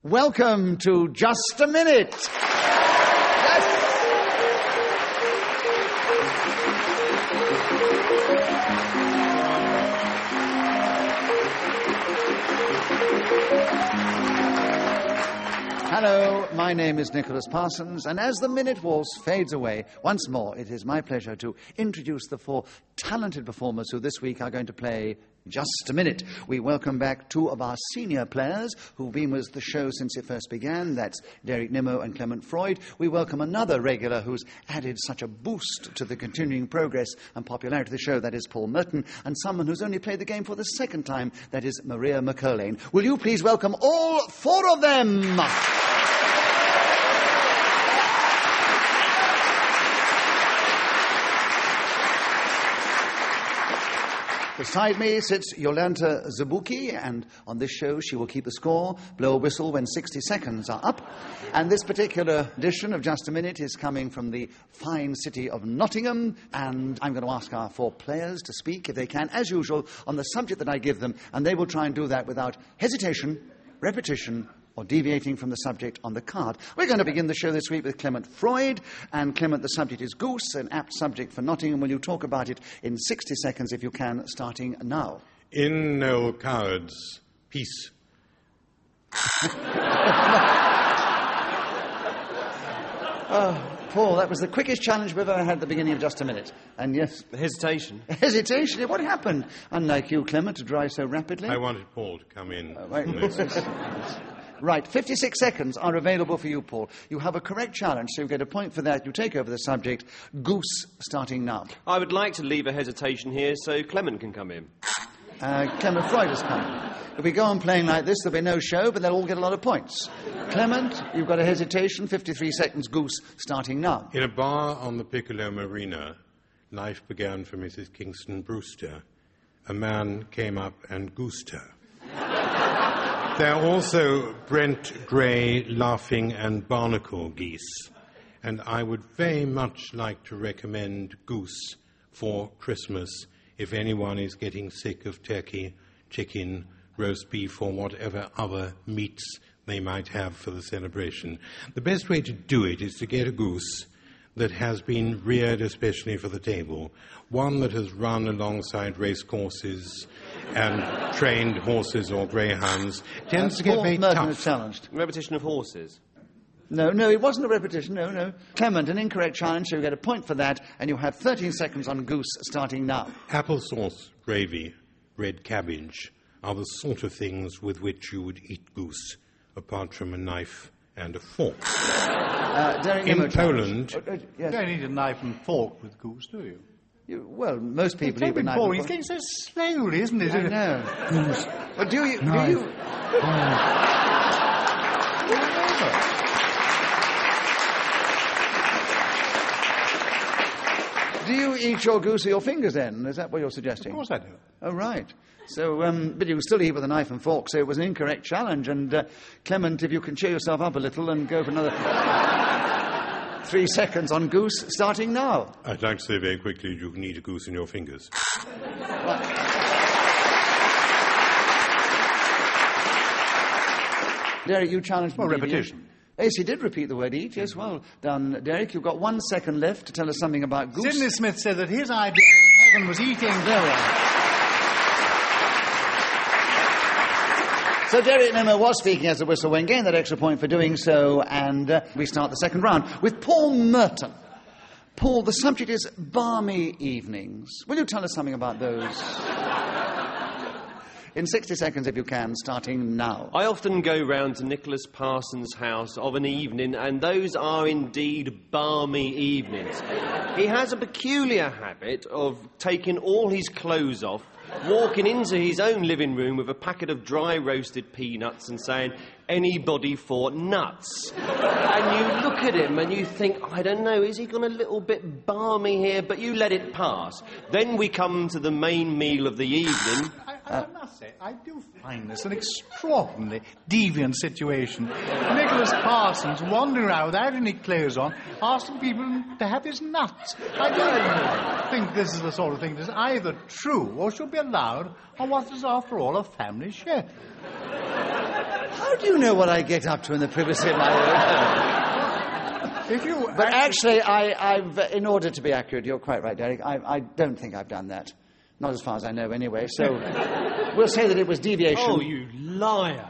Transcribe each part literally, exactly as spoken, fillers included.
Welcome to Just a Minute. Yes. Hello, my name is Nicholas Parsons, and as the minute waltz fades away, once more it is my pleasure to introduce the four talented performers who this week are going to play Just a Minute. We welcome back two of our senior players who've been with the show since it first began. That's Derek Nimmo and Clement Freud. We welcome another regular who's added such a boost to the continuing progress and popularity of the show. That is Paul Merton. And someone who's only played the game for the second time. That is Maria McCurlane. Will you please welcome all four of them? Beside me sits Yolanta Zabuki, and on this show she will keep the score, blow a whistle when sixty seconds are up. And this particular edition of Just a Minute is coming from the fine city of Nottingham, and I'm going to ask our four players to speak, if they can, as usual, on the subject that I give them, and they will try and do that without hesitation, repetition, or deviating from the subject on the card. We're going to begin the show this week with Clement Freud. And Clement, the subject is goose, an apt subject for Nottingham. Will you talk about it in sixty seconds, if you can, starting now? In Noel Coward's piece. Oh, Paul, that was the quickest challenge we've ever had at the beginning of Just a Minute. And yes... Hesitation. Hesitation? What happened? Unlike you, Clement, to drive so rapidly. I wanted Paul to come in. Uh, wait. Right, fifty-six seconds are available for you, Paul. You have a correct challenge, so you get a point for that. You take over the subject. Goose, starting now. I would like to leave a hesitation here so Clement can come in. Uh, Clement Freud is coming. If we go on playing like this, there'll be no show, but they'll all get a lot of points. Clement, you've got a hesitation. fifty-three seconds, goose, starting now. In a bar on the Piccolo Marina, life began for Missus Kingston Brewster. A man came up and goosed her. There are also Brent Grey, Laughing and Barnacle geese. And I would very much like to recommend goose for Christmas if anyone is getting sick of turkey, chicken, roast beef or whatever other meats they might have for the celebration. The best way to do it is to get a goose that has been reared especially for the table, one that has run alongside race courses and trained horses or greyhounds, tends uh, to get Paul very Merton tough. is challenged. Repetition of horses. No, no, it wasn't a repetition, no, no. Clement, an incorrect challenge, so you get a point for that, and you have thirteen seconds on goose, starting now. Applesauce, gravy, red cabbage are the sort of things with which you would eat goose, apart from a knife and a fork. Uh, Derek In Nimmo Poland... challenge. Uh, uh, yes. You don't need a knife and fork with goose, do you? You, well, most people It's eat with very knife boring. and It's fork. getting so slowly, isn't it? I know. Goose. Well, do you... Knife. Do you... Do you eat your goose with your fingers then? Is that what you're suggesting? Of course I do. Oh, right. So, um, but you still eat with a knife and fork, so it was an incorrect challenge. And, uh, Clement, if you can cheer yourself up a little and go for another three seconds on goose, starting now. I'd like to say very quickly, you can eat a goose in your fingers. Derek, you challenged Well, me. repetition. Yes, he did repeat the word eat. Yes, well done, Derek. You've got one second left to tell us something about goose. Sidney Smith said that his idea of heaven was eating Vera. So Derek Nimmo was speaking as a whistle when gained that extra point for doing so, and uh, we start the second round with Paul Merton. Paul, the subject is balmy evenings. Will you tell us something about those? In sixty seconds, if you can, starting now. I often go round to Nicholas Parsons' house of an evening, and those are indeed balmy evenings. He has a peculiar habit of taking all his clothes off, walking into his own living room with a packet of dry roasted peanuts and saying, "Anybody for nuts?" And you look at him and you think, I don't know, is he gone a little bit balmy here? But you let it pass. Then we come to the main meal of the evening. I, I, I must say, I do find this an extraordinarily deviant situation. Nicholas Parsons wandering around without any clothes on, asking people to have his nuts. I don't think this is the sort of thing that's either true or should be allowed on what is, after all, a family chef. How do you know what I get up to in the privacy of my own home? If you... But actually, I, I've, in order to be accurate, you're quite right, Derek, I, I don't think I've done that. Not as far as I know, anyway. So we'll say that it was deviation. Oh, you liar.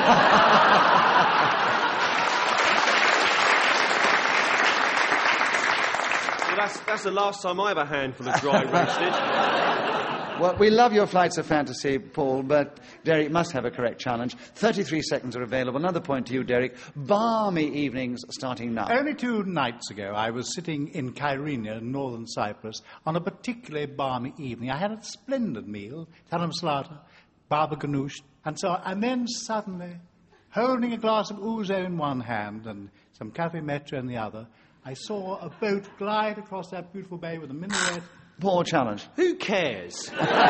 Well, that's, that's the last time I have a handful of dry roasted. Well, we love your flights of fantasy, Paul, but Derek must have a correct challenge. thirty-three seconds are available. Another point to you, Derek. Balmy evenings starting now. Only two nights ago, I was sitting in Kyrenia, in northern Cyprus, on a particularly balmy evening. I had a splendid meal, taram salata, baba ganoush, and so on. And then suddenly, holding a glass of ouzo in one hand and some cafe metro in the other, I saw a boat glide across that beautiful bay with a minaret. Paul, challenge. Who cares?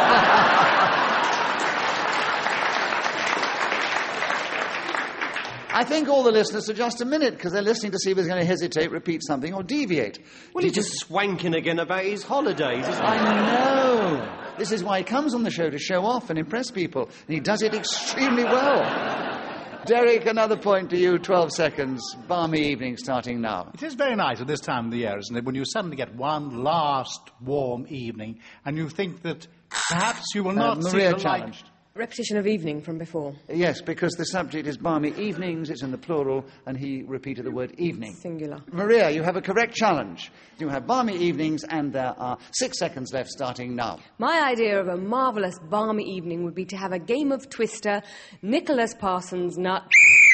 I think all the listeners are just a minute, because they're listening to see if he's going to hesitate, repeat something, or deviate. Well, he's just swanking again about his holidays, isn't he? I know. This is why he comes on the show, to show off and impress people. And he does it extremely well. Derek, another point to you, twelve seconds. Balmy evening starting now. It is very nice at this time of the year, isn't it, when you suddenly get one last warm evening and you think that perhaps you will not uh, see Maria the challenged. light. Repetition of evening from before. Yes, because the subject is balmy evenings, it's in the plural, and he repeated the word evening. Singular. Maria, you have a correct challenge. You have balmy evenings, and there are six seconds left starting now. My idea of a marvellous balmy evening would be to have a game of Twister, Nicholas Parsons nut...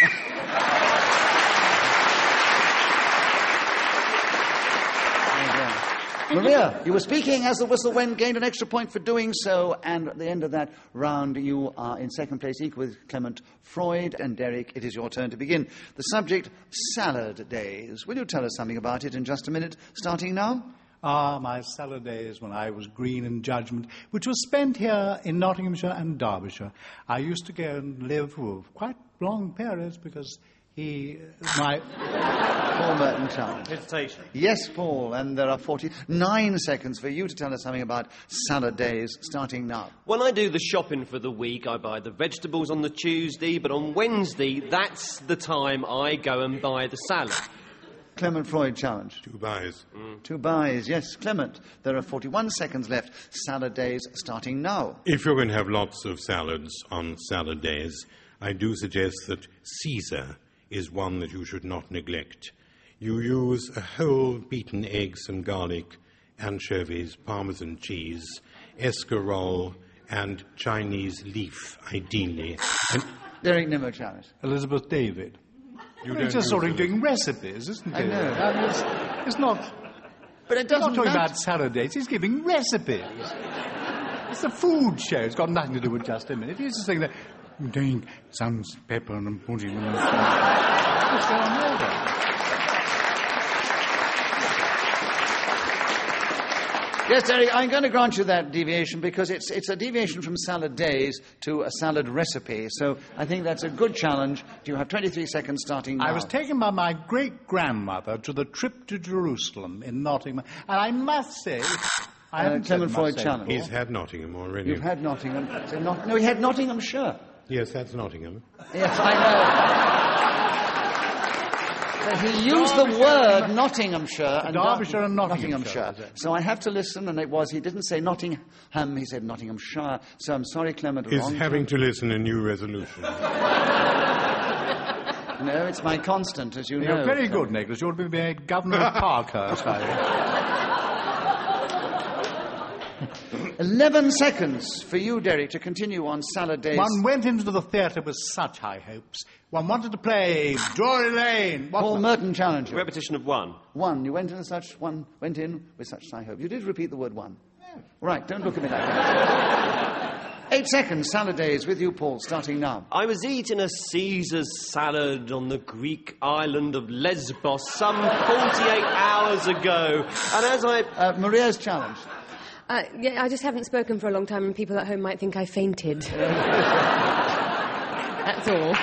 Maria, you were speaking as the whistle went, gained an extra point for doing so, and at the end of that round, you are in second place, equal with Clement Freud. And Derek, it is your turn to begin. The subject, salad days. Will you tell us something about it in just a minute, starting now? Ah, my salad days when I was green in judgment, which was spent here in Nottinghamshire and Derbyshire. I used to go and live for quite long periods because he, my... Paul Merton challenge. Hesitation. Yes, Paul, and there are forty-nine seconds for you to tell us something about salad days, starting now. When I do the shopping for the week, I buy the vegetables on the Tuesday, but on Wednesday, that's the time I go and buy the salad. Clement Freud challenge. Two buys. Mm. Two buys, yes. Clement, there are forty-one seconds left. Salad days starting now. If you're going to have lots of salads on salad days, I do suggest that Caesar is one that you should not neglect. You use a whole beaten egg, some garlic, anchovies, Parmesan cheese, escarole, and Chinese leaf, ideally. And Derek Nimmo challenge. Elizabeth David. you Well, it's don't just sort use of them. doing recipes, isn't I it? know. I mean, it's, it's not... But it We're doesn't not talking matter. about salad days. He's giving recipes. It's a food show. It's got nothing to do with just a minute. He's just saying that... Doing some pepper and putting them in... What's going on there? Yes, Derek, I'm going to grant you that deviation because it's, it's a deviation from salad days to a salad recipe. So I think that's a good challenge. You have twenty-three seconds starting now. I was taken by my great-grandmother to the trip to Jerusalem in Nottingham, and I must say... I Uh, haven't said Clement must Freud say challenge. before. He's had Nottingham already. You've had Nottingham. So not, no, he had Nottinghamshire. Yes, that's Nottingham. Yes, I know. But he used the word Nottinghamshire and Derbyshire and Nottinghamshire. Nottinghamshire. So I have to listen, and it was, he didn't say Nottingham, he said Nottinghamshire. So I'm sorry, Clement. Is wrong. having to listen a new resolution. No, it's my constant, as you You're know. very Clement. good, Nicholas. You ought to be made Governor of Parkhurst, are you? Eleven seconds for you, Derek, to continue on salad days. One went into the theatre with such high hopes. One wanted to play Drury Lane. What Paul the- Merton challenge you. Repetition of one. One. You went in such one. Went in with such high hope. You did repeat the word one. Right. Don't look at me like that. Eight seconds. Salad days with you, Paul. Starting now. I was eating a Caesar's salad on the Greek island of Lesbos some forty-eight hours ago. And as I... Uh, Maria's challenge. Uh, yeah, I just haven't spoken for a long time and people at home might think I fainted. That's all.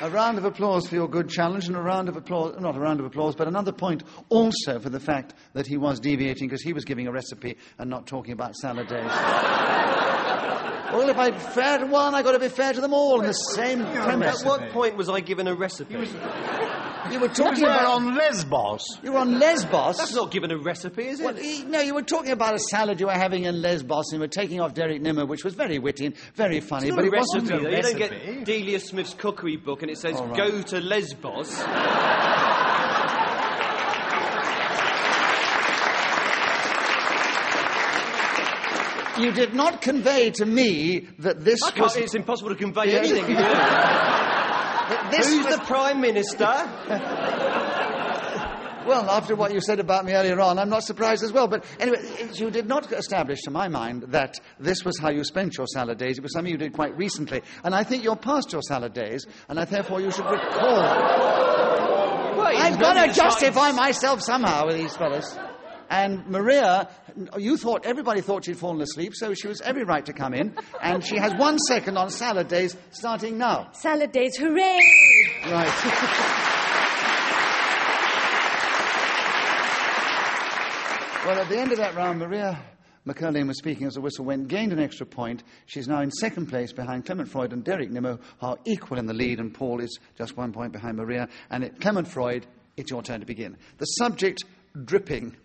A round of applause for your good challenge, and a round of applause, not a round of applause, but another point also for the fact that he was deviating because he was giving a recipe and not talking about salad days. Well, if I'm fair to one, I've got to be fair to them all in the same premise. At what point was I given a recipe? You were You talking were about... on Lesbos. You were on Lesbos. That's not given a recipe, is it? Well, he, no, you were talking about a salad you were having in Lesbos, and you were taking off Derek Nimmer, which was very witty and very funny, It's but not it a wasn't recipe, a though. You don't recipe. get Delia Smith's cookery book and it says, All right. go to Lesbos. You did not convey to me that this I can't, was... it's impossible to convey Yes. anything. Really. that this Who's was- the Prime Minister? Well, after what you said about me earlier on, I'm not surprised as well. But anyway, it- you did not establish, to my mind, that this was how you spent your salad days. It was something you did quite recently. And I think you're past your salad days, and I, therefore you should recall. Well, I've it's got really to justify exciting. myself somehow with these fellas. And Maria, you thought, everybody thought she'd fallen asleep, so she was every right to come in. And she has one second on salad days, starting now. Salad days, hooray! Right. Well, at the end of that round, Maria McCurlane was speaking as the whistle went, gained an extra point. She's now in second place behind Clement Freud and Derek Nimmo, who are equal in the lead, and Paul is just one point behind Maria. And it, Clement Freud, it's your turn to begin. The subject, dripping.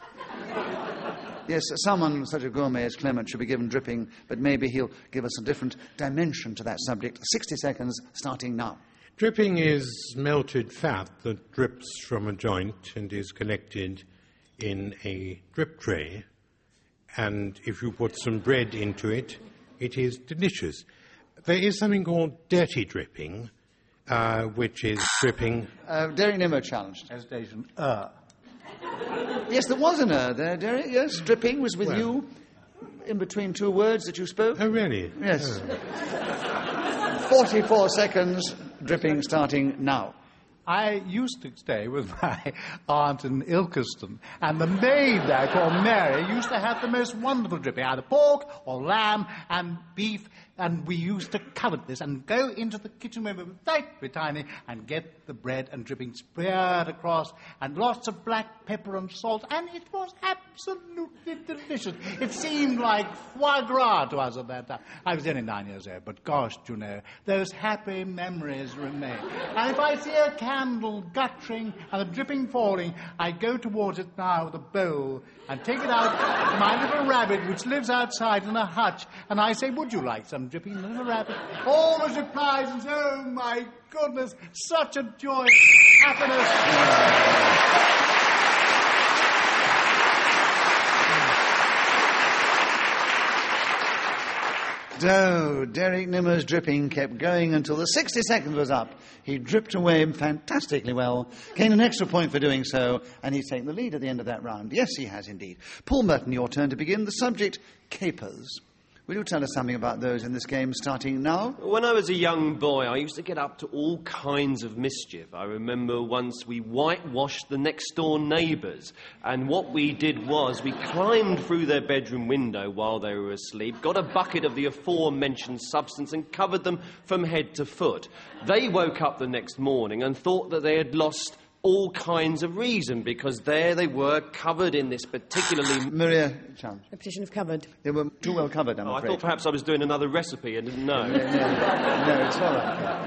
Yes, someone such a gourmet as Clement should be given dripping, but maybe he'll give us a different dimension to that subject. sixty seconds, starting now. Dripping is melted fat that drips from a joint and is collected in a drip tray. And if you put some bread into it, it is delicious. There is something called dirty dripping, uh, which is dripping. Uh, Derek Nimmo challenged. Hesitation. Uh. Yes, there was an er there, Derek. Yes, dripping was with Well. you in between two words that you spoke. Oh, really? Yes. Oh. forty-four seconds, dripping starting now. I used to stay with my aunt in Ilkeston, and the maid there, called Mary, used to have the most wonderful dripping, either pork or lamb and beef, and we used to covet this and go into the kitchen where we were very tiny and get the bread and dripping spread across, and lots of black pepper and salt, and it was absolutely delicious. It seemed like foie gras to us at that time. I was only nine years old, but gosh, you know, those happy memories remain. And if I see a candle guttering and the dripping falling, I go towards it now with a bowl and take it out to my little rabbit, which lives outside in a hutch, and I say, would you like some dripping, little rabbit? Always replies and says, oh my goodness, such a joy, happiness. No, Derek Nimmer's dripping kept going until the sixty seconds was up. He dripped away fantastically well, gained an extra point for doing so, and he's taken the lead at the end of that round. Yes, he has indeed. Paul Merton, your turn to begin. The subject, capers. Will you tell us something about those in this game starting now? When I was a young boy, I used to get up to all kinds of mischief. I remember once we whitewashed the next-door neighbours, and what we did was we climbed through their bedroom window while they were asleep, got a bucket of the aforementioned substance and covered them from head to foot. They woke up the next morning and thought that they had lost all kinds of reason, because there they were, covered in this particularly... Maria, challenge. Repetition of covered. They were too well covered, I'm Oh, I afraid. thought perhaps I was doing another recipe and didn't know. No, no, it's all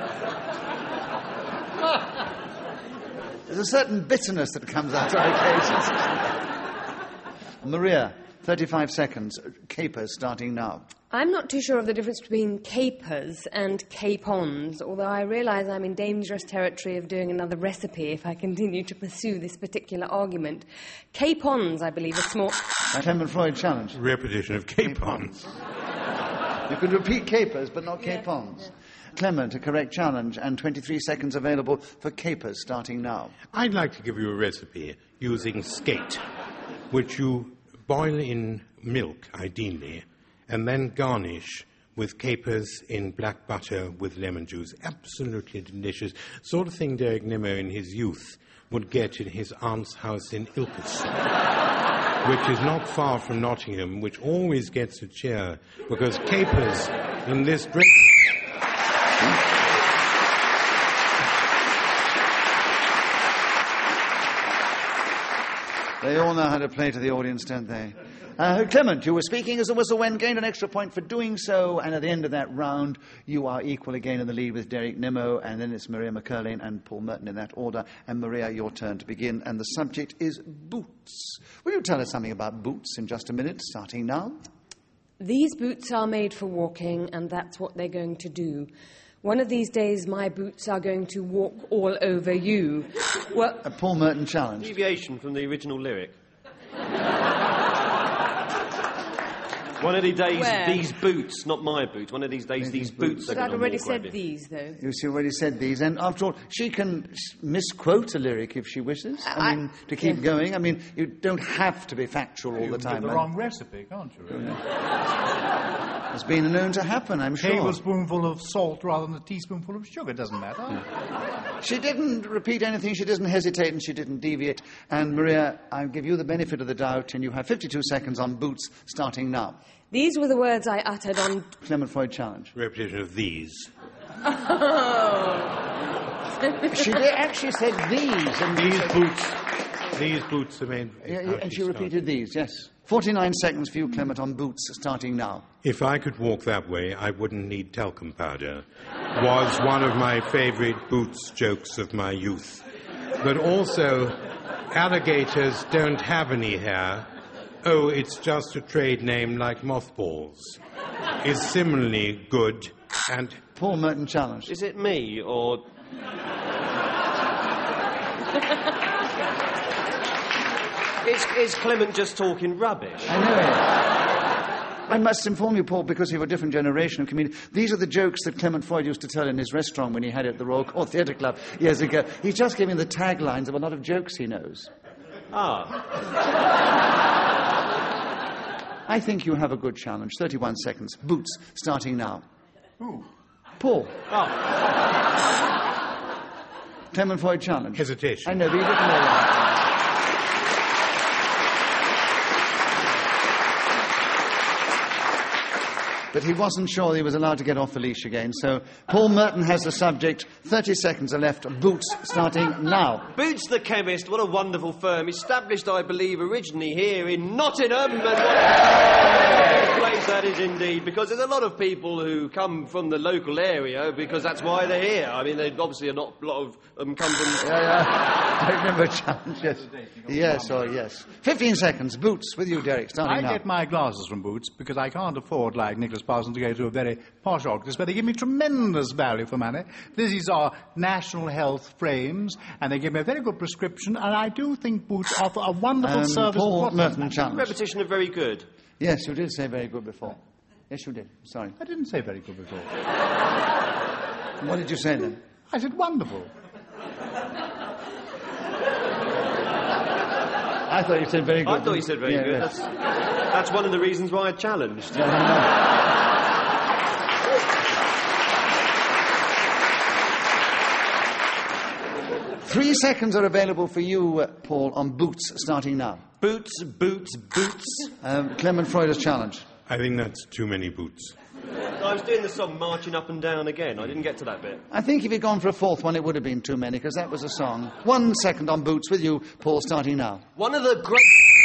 right. There's a certain bitterness that comes out on occasions. Maria, thirty-five seconds. Capers starting now. I'm not too sure of the difference between capers and capons, although I realise I'm in dangerous territory of doing another recipe if I continue to pursue this particular argument. Capons, I believe, are small... A Clement Freud challenge. Repetition of capons. You could repeat capers, but not capons. Clement, a correct challenge, and twenty-three seconds available for capers starting now. I'd like to give you a recipe using skate, which you boil in milk, ideally, and then garnish with capers in black butter with lemon juice. Absolutely delicious. Sort of thing Derek Nimmo in his youth would get in his aunt's house in Ilkeston, which is not far from Nottingham, which always gets a cheer, because capers in this drink... They all know how to play to the audience, don't they? Uh, Clement, you were speaking as the whistle went, gained an extra point for doing so, and at the end of that round, you are equal again in the lead with Derek Nimmo, and then it's Maria McCurlane and Paul Merton in that order. And Maria, your turn to begin, and the subject is boots. Will you tell us something about boots in just a minute, starting now? These boots are made for walking, and that's what they're going to do. One of these days, my boots are going to walk all over you. Well, A Paul Merton challenge. Deviation from the original lyric. One of these days, Where? these boots, not my boots. One of these days, these boots are but I'd going to already walk said over you. these, though. You see, already said these, and after all, she can s- misquote a lyric if she wishes. I, I- mean, to keep yeah. going. I mean, you don't have to be factual all You the can time. get the man. wrong recipe, can't you, really? It's been known to happen, I'm sure. Tablespoonful of salt rather than a teaspoonful of sugar, doesn't matter. She didn't repeat anything, she didn't hesitate, and she didn't deviate. And Maria, I'll give you the benefit of the doubt, and you have fifty-two seconds on boots, starting now. These were the words I uttered on... Clement Freud challenge. Repetition of these. She did, actually said these. And These boots. These boots are made. Yeah, how and she she repeated these, yes. forty-nine seconds for you, Clement, on boots, starting now. If I could walk that way, I wouldn't need talcum powder. Was one of my favourite boots jokes of my youth. But also, alligators don't have any hair. Oh, it's just a trade name like mothballs. Is similarly good and... Paul Merton challenge. Is it me, or... is, is Clement just talking rubbish? I know it. I must inform you, Paul, because you're a different generation of comedians. These are the jokes that Clement Freud used to tell in his restaurant when he had it at the Royal Court Theatre Club years ago. He's just giving the taglines of a lot of jokes he knows. Ah. I think you have a good challenge. thirty-one seconds. Boots, starting now. Ooh. Paul. Oh. Clement Freud challenge. Hesitation. I know, but you didn't know that. But he wasn't sure he was allowed to get off the leash again, so Paul Merton has the subject. thirty seconds are left. Boots, starting now. Boots the Chemist, what a wonderful firm. Established, I believe, originally here in Nottingham. And what a place that is indeed, because there's a lot of people who come from the local area because that's why they're here. I mean, they obviously are not a lot of them come from... Yeah, yeah. I remember a challenge, yes. Yes, or yes. fifteen seconds. Boots, with you, Derek, starting I now. get my glasses from Boots because I can't afford, like Nicholas Parsons, to go to a very posh optician, but they give me tremendous value for money. These are national health frames, and they give me a very good prescription, and I do think Boots offer a wonderful Um, service. Paul What- Merton challenge. Repetition of very good. Yes, you did say very good before. Yes, you did. Sorry. I didn't say very good before. What did you say then? I said wonderful. I thought you said very good. I thought you said very Yeah, good. yes. That's, that's one of the reasons why I challenged. Three seconds are available for you, uh, Paul, on Boots, starting now. Boots, boots, boots. Um, Clement Freud's challenge. I think that's too many boots. I was doing the song Marching Up and Down again. I didn't get to that bit. I think if you'd gone for a fourth one, it would have been too many, because that was a song. One second on Boots with you, Paul, starting now. One of the great...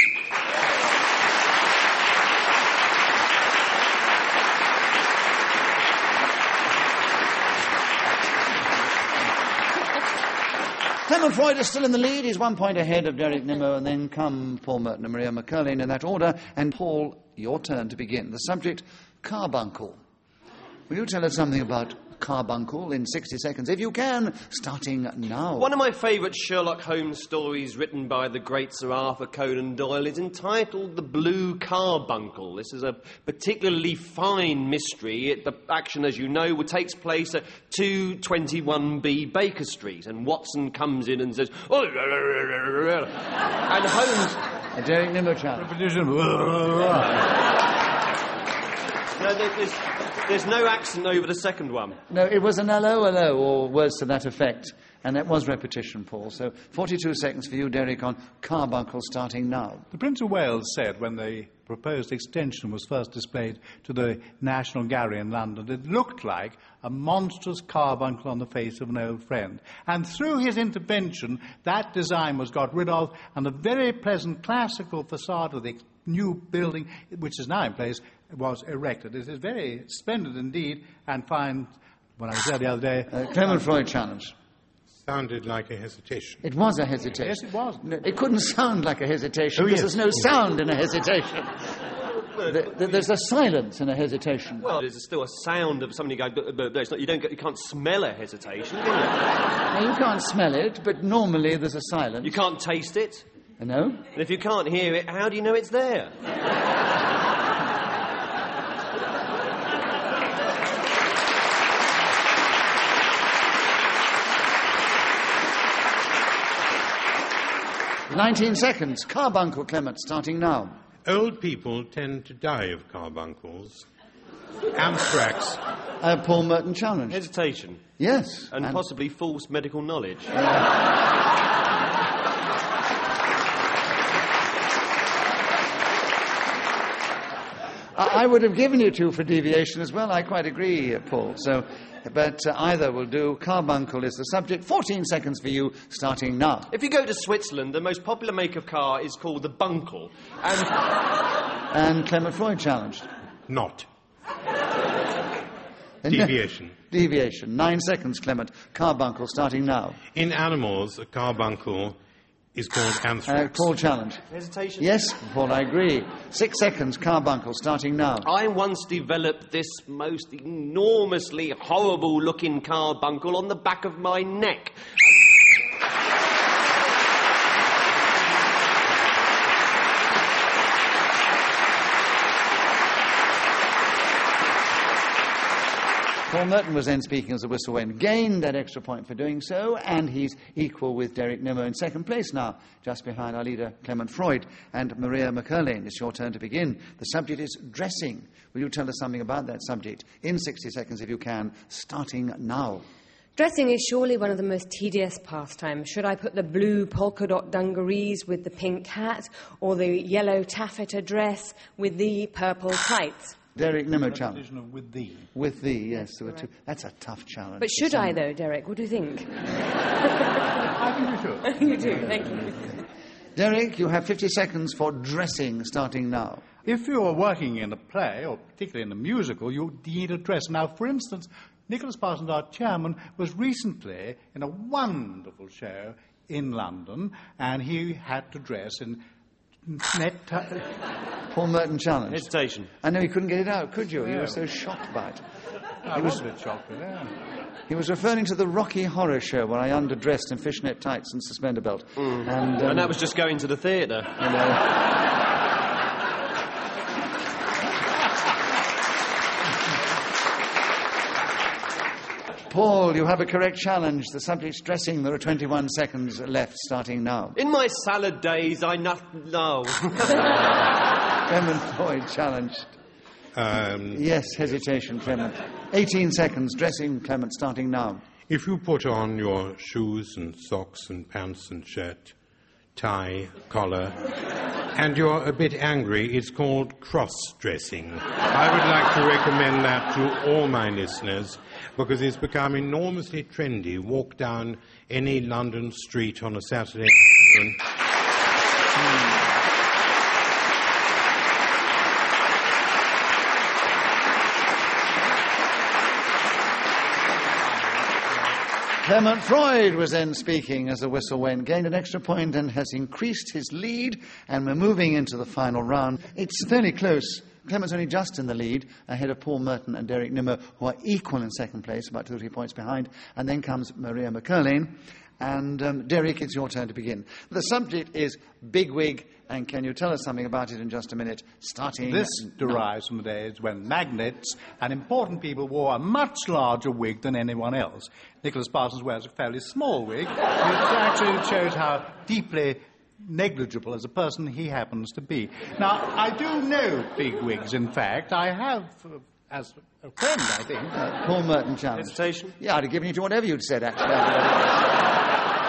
Clement Freud is still in the lead. He's one point ahead of Derek Nimmo, and then come Paul Merton and Maria McCurlane in that order. And Paul, your turn to begin. The subject, carbuncle. Will you tell us something about carbuncle in sixty seconds, if you can, starting now? One of my favourite Sherlock Holmes stories written by the great Sir Arthur Conan Doyle is entitled The Blue Carbuncle. This is a particularly fine mystery. It, the action, as you know, takes place at two twenty-one B Baker Street, and Watson comes in and says, oh, and Holmes... A Derek Nimmo challenge. Repetition. No, No, there- there's, there's no accent over the second one. No, it was an hello, hello, or words to that effect. And that was repetition, Paul. So forty-two seconds for you, Derek, on Carbuncle, starting now. The Prince of Wales said when the proposed extension was first displayed to the National Gallery in London, it looked like a monstrous carbuncle on the face of an old friend. And through his intervention, that design was got rid of, and the very pleasant classical facade of the new building, which is now in place, was erected. It is very splendid indeed, and fine, when I was there the other day... Uh, Clement Freud challenge. Sounded like a hesitation. It was a hesitation. Yes, it was. No, it couldn't sound like a hesitation Oh, because yes. there's no sound in a hesitation. The- the- there's a silence in a hesitation. Well, there's still a sound of somebody going, but, but, but it's not, you, don't get, you can't smell a hesitation, can you? Now, you can't smell it, but normally there's a silence. You can't taste it. No? And if you can't hear it, how do you know it's there? nineteen seconds. Carbuncle, Clement, starting now. Old people tend to die of carbuncles. Anthrax. Uh, Paul Merton challenge. Hesitation. Yes. And, possibly false medical knowledge. I, I would have given you two for deviation as well. I quite agree, uh, Paul. So, but uh, either will do. Carbuncle is the subject. fourteen seconds for you, starting now. If you go to Switzerland, the most popular make of car is called the Bunkel. And And Clement Freud challenged. Not. And Deviation. Deviation. Nine seconds, Clement. Carbuncle, starting now. In animals, a carbuncle is called Uh, anthrax. Paul challenge. hesitation. Yes, Paul, I agree. Six seconds, Carbuncle, starting now. I once developed this most enormously horrible-looking carbuncle on the back of my neck. Paul Merton was then speaking as a whistle went, gained that extra point for doing so, and he's equal with Derek Nimmo in second place now, just behind our leader, Clement Freud. And Maria McCurlane, it's your turn to begin. The subject is dressing. Will you tell us something about that subject in sixty seconds, if you can, starting now? Dressing is surely one of the most tedious pastimes. Should I put the blue polka dot dungarees with the pink hat, or the yellow taffeta dress with the purple tights? Derek Nimmo challenge. Repetition of with thee. With thee, yes. There were two. That's a tough challenge. But should I, though, Derek? What do you think? I think you should. You do, thank you. Derek, you have fifty seconds for dressing, starting now. If you are working in a play, or particularly in a musical, you need a dress. Now, for instance, Nicholas Parsons, our chairman, was recently in a wonderful show in London, and he had to dress in net... T- Paul Merton challenge. Hesitation. I know you couldn't get it out, could you? You No. were so shocked by it. I was a bit shocked with that. He was referring to the Rocky Horror Show where I underdressed in fishnet tights and suspender belt. And, um, And that was just going to the theatre. you know, Paul, you have a correct challenge. The subject's dressing. There are twenty-one seconds left, starting now. In my salad days, I not no. Clement Freud challenged. Um, Yes, hesitation, Clement. eighteen seconds, dressing, Clement, starting now. if you put on your shoes and socks and pants and shirt, tie, collar, and you're a bit angry, it's called cross-dressing. I would like to recommend that to all my listeners because it's become enormously trendy. Walk down any London street on a Saturday afternoon. Clement Freud was then speaking as the whistle went, gained an extra point and has increased his lead, and we're moving into the final round. It's fairly close. Clement's only just in the lead, ahead of Paul Merton and Derek Nimmo, who are equal in second place, about two or three points behind. And then comes Maria McCurlane. And, um, Derek, it's your turn to begin. The subject is bigwig, and can you tell us something about it in just a minute, starting... This now. derives from the days when magnates and important people wore a much larger wig than anyone else. Nicholas Parsons wears a fairly small wig, which actually shows how deeply negligible as a person he happens to be. Now, I do know big wigs, in fact. I have uh, as a friend, I think. Uh, Paul Merton challenge. Hesitation? Yeah, I'd have given you to whatever you'd said, actually.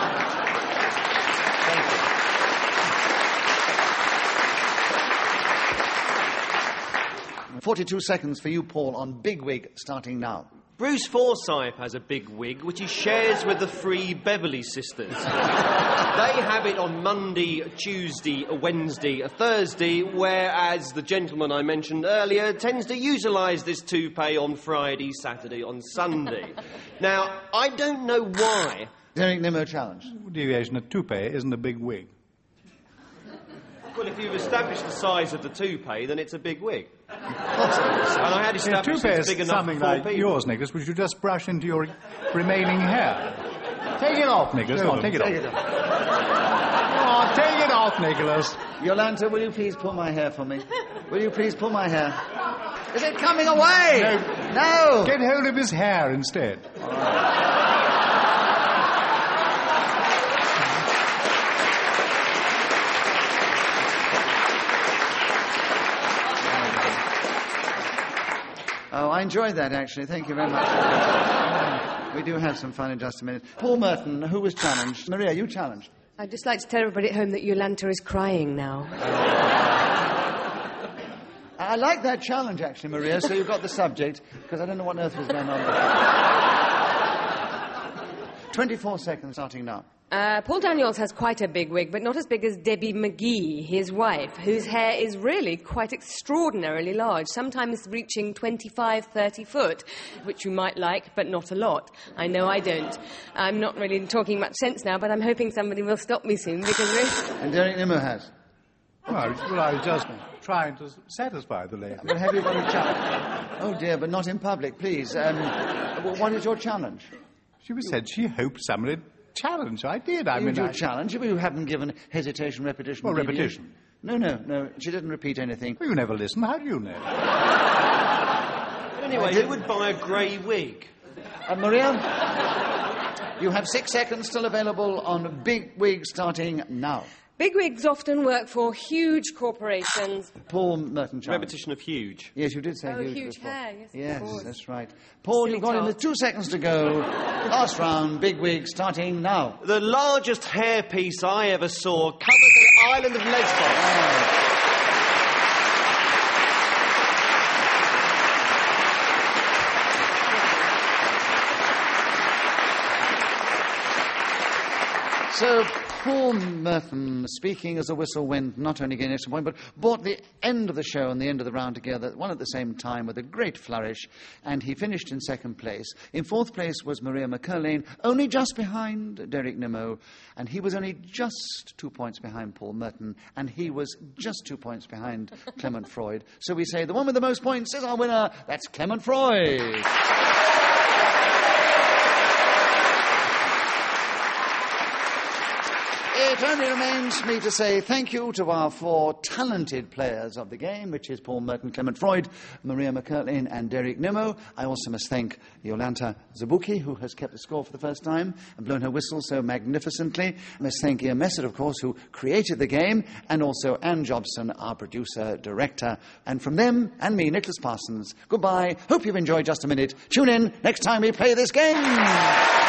Forty-two seconds for you, Paul, on Big Wig, starting now. Bruce Forsyth has a big wig which he shares with the three Beverley sisters. They have it on Monday, Tuesday, Wednesday, Thursday, whereas the gentleman I mentioned earlier tends to utilise this toupee on Friday, Saturday, on Sunday. Now, I don't know why. Derek Nimmo challenge. Deviation, a toupee isn't a big wig. Well, if you've established the size of the toupee, then it's a big wig. And I had Yeah, established toupee it's big is enough something for four like people. yours, Nicholas, which you just brush into your remaining hair. Take it off, Nicholas. Come on, take it Take off. it off. Oh, take it off, Nicholas. Yolanta, will you please pull my hair for me? Will you please pull my hair? Is it coming away? No. No. Get hold of his hair instead. Oh, I enjoyed that, actually. Thank you very much. We do have some fun in just a minute. Paul Merton, who was challenged? Maria, you challenged. I'd just like to tell everybody at home that Yolanta is crying now. I like that challenge, actually, Maria, so you've got the subject, because I don't know what on earth was going on there. twenty-four seconds starting now. Uh, Paul Daniels has quite a big wig, but not as big as Debbie McGee, his wife, whose hair is really quite extraordinarily large, sometimes reaching twenty-five, thirty foot, which you might like, but not a lot. I know I don't. I'm not really talking much sense now, but I'm hoping somebody will stop me soon, because... Really... And Derek Nimmo has. Well, I was, well, I was just trying to satisfy the lady. But have you got a challenge? Oh, dear, but not in public, please. Um, what is your challenge? She was said she hoped somebody challenge. I did. I you mean, do I... challenge, but you haven't given hesitation, repetition, Well, deviation. repetition. No, no, no. She didn't repeat anything. Well, you never listen. How do you know? But anyway, who would buy a grey wig? Uh, Maria, you have six seconds still available on Big Wig starting now. Bigwigs often work for huge corporations. Paul Merton challenge. Repetition of huge. Yes, you did say Oh, huge. huge before. hair, yes, of Yes, course. that's right. Paul, Silly you've got in tart. with two seconds to go. Last round, Big Wig starting now. The largest hairpiece I ever saw covered the island of Lesbos. So, Paul Merton, speaking as the whistle went, not only getting an extra point, but brought the end of the show and the end of the round together, one at the same time, with a great flourish, and he finished in second place. In fourth place was Maria McCurlane, only just behind Derek Nimmo, and he was only just two points behind Paul Merton, and he was just two points behind Clement Freud. So we say the one with the most points is our winner. That's Clement Freud. It only remains me to say thank you to our four talented players of the game, which is Paul Merton, Clement Freud, Maria McCurlane and Derek Nimmo. I also must thank Yolanta Zabuki, who has kept the score for the first time and blown her whistle so magnificently. I must thank Ian Messett, of course, who created the game, and also Anne Jobson, our producer, director. And from them and me, Nicholas Parsons, goodbye. Hope you've enjoyed Just a Minute. Tune in next time we play this game.